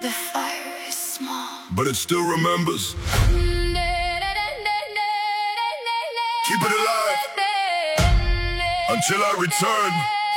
The fire is small, but it still remembers. Keep it alive until I return.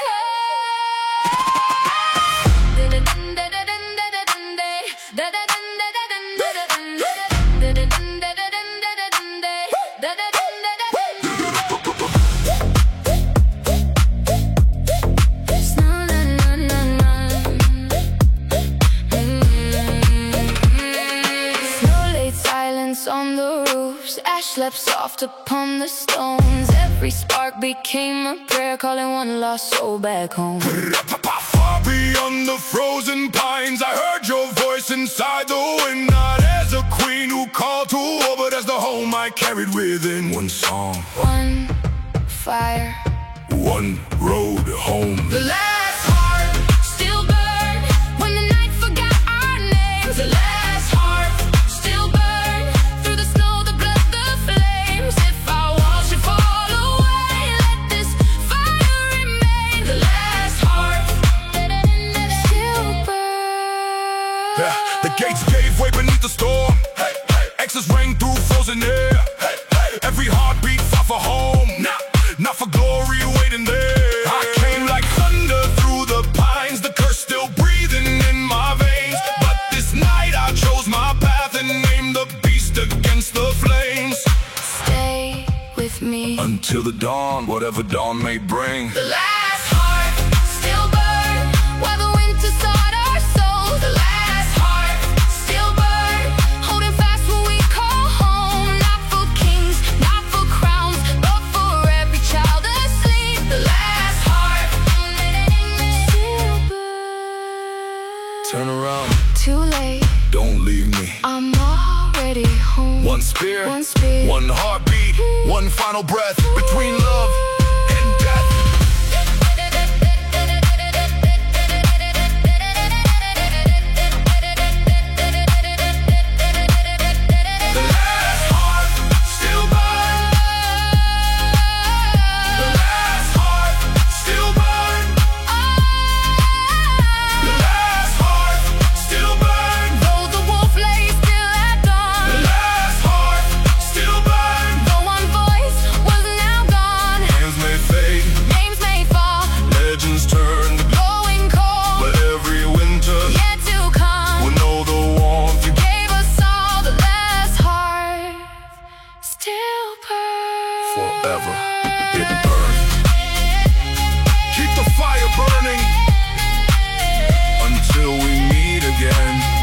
On the roofs, ash slept soft upon the stones. Every spark became a prayer, calling one lost soul back home. Far beyond the frozen pines, I heard your voice inside the wind. Not as a queen who called to war, but as the home I carried within. One song, one fire, one road home. The last heart still burned when the night forgot our names. The last heart still burned through the snow, the blood, the flames. If our walls should fall away, let this fire remain. The last heart still burned. Yeah, the gates gave way beneath the storm. Exes rang through frozen air. Every heartbeat fought for home, not for glory waiting there. I came like thunder through the pines, the curse still breathing in my veins. But this night I chose my path and named the beast against the flames. Stay with me until the dawn, whatever dawn may bring. The last heart still burned while the winter sought our souls. The last heart still burned, holding fast what we call home. Not for kings, not for crowns, but for every child asleep. The last heart still burned. Turn around, too late, don't leave me, I'm already home. One spear, one one heartbeat, one final breath between love and death. The last heart still burns. The last heart still burns. The last heart still burns. Though the wolf lay still at dawn, The last heart still burns. though one voice was now gone. Hands may fade, Names may fall, legends turn to gold, growing cold, but every winter yet to come. will know the warmth you Gave us all. The last heart still burns. forever. It burns. Keep the fire burning until we meet again.